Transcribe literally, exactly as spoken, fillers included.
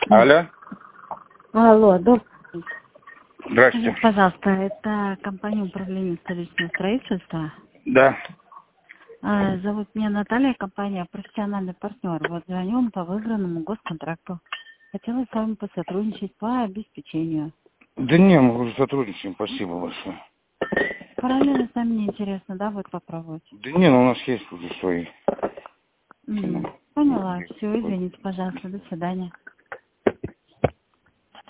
Алло. Алло, добрый день. Здравствуйте. Скажите, пожалуйста, это компания управления столичного строительства. Да. А, зовут меня Наталья, компания профессиональный партнер. Вот звоню по выигранному госконтракту. Хотела с вами посотрудничать по обеспечению. Да не, мы уже сотрудничаем, спасибо большое. Параллельно с нами неинтересно, да, будет попробовать? Да не, ну у нас есть уже свои. М, Поняла. Все, извините, пожалуйста. До свидания.